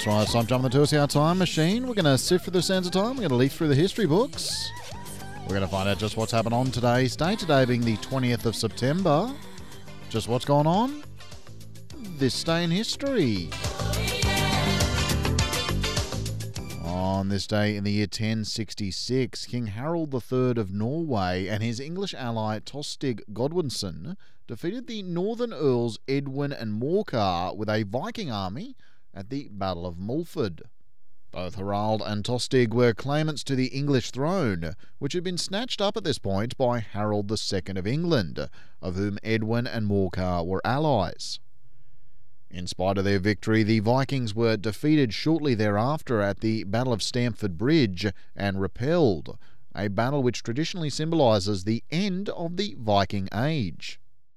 That's right, so I'm jumping into our time machine. We're going to sift through the sands of time. We're going to leaf through the history books. We're going to find out just what's happened on today's day. Today being the 20th of September. Just what's gone on this day in history. On this day in the year 1066, King Harold III of Norway and his English ally Tostig Godwinson defeated the Northern Earls Edwin and Morcar with a Viking army at the Battle of Mulford. Both Harald and Tostig were claimants to the English throne, which had been snatched up at this point by Harold II of England, of whom Edwin and Morcar were allies. In spite of their victory, the Vikings were defeated shortly thereafter at the Battle of Stamford Bridge and repelled, a battle which traditionally symbolises the end of the Viking Age.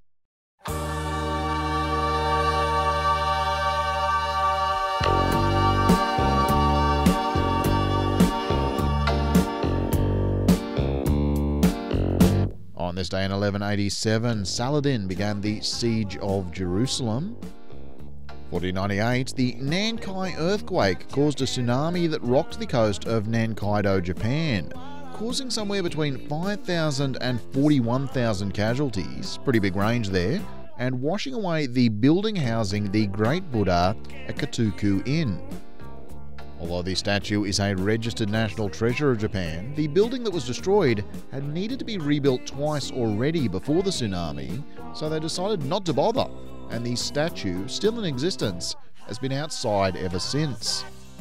On this day in 1187, Saladin began the Siege of Jerusalem. 1498, the Nankai earthquake caused a tsunami that rocked the coast of Nankaido, Japan, causing somewhere between 5,000 and 41,000 casualties, pretty big range there, and washing away the building housing the Great Buddha at Katuku Inn. Although the statue is a registered national treasure of Japan, the building that was destroyed had needed to be rebuilt twice already before the tsunami, so they decided not to bother, and the statue, still in existence, has been outside ever since.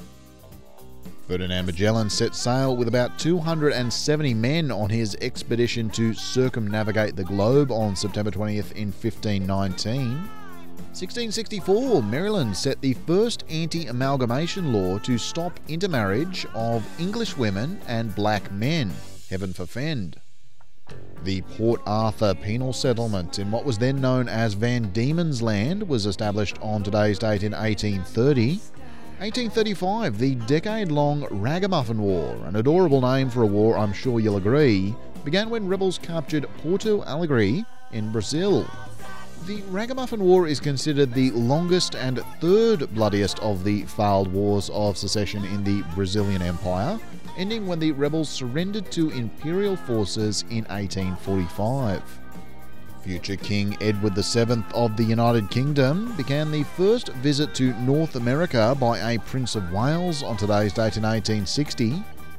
Ferdinand Magellan set sail with about 270 men on his expedition to circumnavigate the globe on September 20th in 1519. 1664, Maryland set the first anti-amalgamation law to stop intermarriage of English women and black men. Heaven forfend. The Port Arthur penal settlement in what was then known as Van Diemen's Land was established on today's date in 1830. 1835, the decade-long Ragamuffin War, an adorable name for a war I'm sure you'll agree, began when rebels captured Porto Alegre in Brazil. The Ragamuffin War is considered the longest and third bloodiest of the failed wars of secession in the Brazilian Empire, ending when the rebels surrendered to imperial forces in 1845. Future King Edward VII of the United Kingdom began the first visit to North America by a Prince of Wales on today's date in 1860.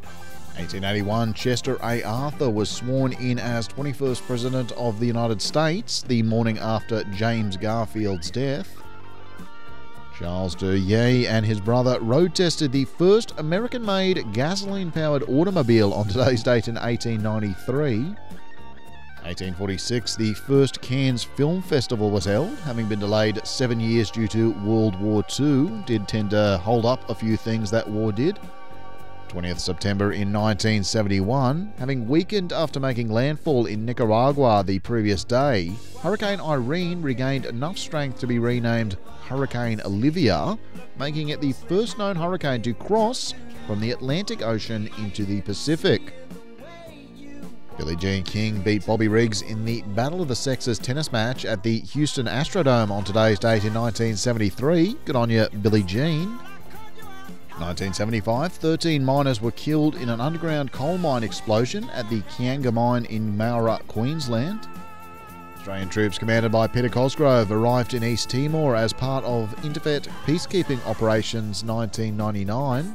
1881, Chester A. Arthur was sworn in as 21st President of the United States, the morning after James Garfield's death. Charles Duryea and his brother road-tested the first American-made gasoline-powered automobile on today's date in 1893. 1846, the first Cannes Film Festival was held, having been delayed 7 years due to World War II. Did tend to hold up a few things that war did. 20th September in 1971, having weakened after making landfall in Nicaragua the previous day, Hurricane Irene regained enough strength to be renamed Hurricane Olivia, making it the first known hurricane to cross from the Atlantic Ocean into the Pacific. Billie Jean King beat Bobby Riggs in the Battle of the Sexes tennis match at the Houston Astrodome on today's date in 1973. Good on you, Billie Jean. 1975, 13 miners were killed in an underground coal mine explosion at the Kianga mine in Mowra, Queensland. Australian troops commanded by Peter Cosgrove arrived in East Timor as part of Interfet peacekeeping operations 1999.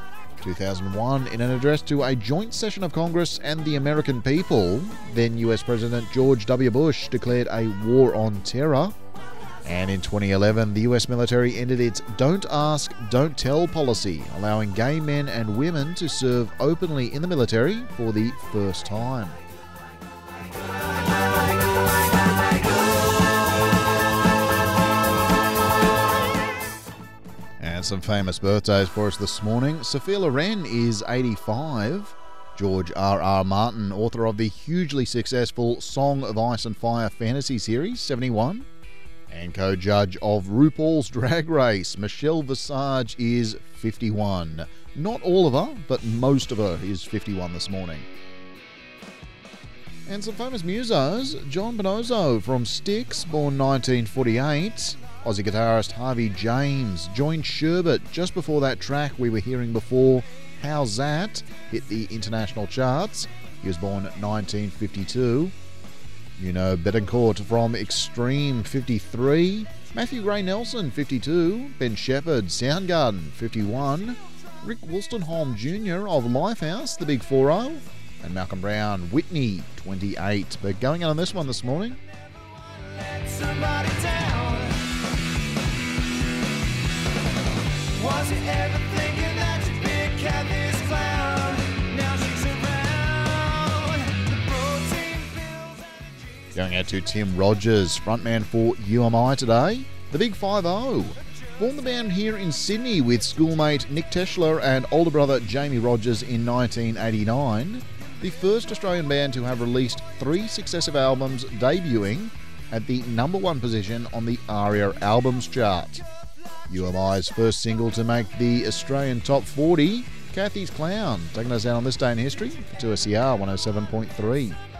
2001, in an address to a joint session of Congress and the American people, then US President George W. Bush declared a war on terror. And in 2011, the US military ended its Don't Ask, Don't Tell policy, allowing gay men and women to serve openly in the military for the first time. And some famous birthdays for us this morning. Sophia Loren is 85. George R.R. Martin, author of the hugely successful Song of Ice and Fire fantasy series, 71. And co-judge of RuPaul's Drag Race, Michelle Visage, is 51. Not all of her, but most of her is 51 this morning. And some famous musos. John Bonozzo from Styx, born 1948. Aussie guitarist Harvey James joined Sherbet just before that track we were hearing before, How's That, hit the international charts. He was born 1952. You know Betancourt from Extreme, 53. Matthew Gray Nelson, 52. Ben Shepherd, Soundgarden, 51. Rick Wolstenholme Jr. of Lifehouse, the Big 4-0. And Malcolm Brown, Whitney, 28. But going out on this one this morning. Let somebody down. Was you ever thinking that you'd be Kathy's clown? Now she's around. The protein pills and Going out to Tim Rogers, frontman for UMI today. The Big 5-0. Formed the band here in Sydney with schoolmate Nick Teschler and older brother Jamie Rogers in 1989. The first Australian band to have released 3 successive albums, debuting at the #1 position on the ARIA Albums chart. UMI's first single to make the Australian Top 40, Kathy's Clown, taking us down on this day in history to SCR 107.3.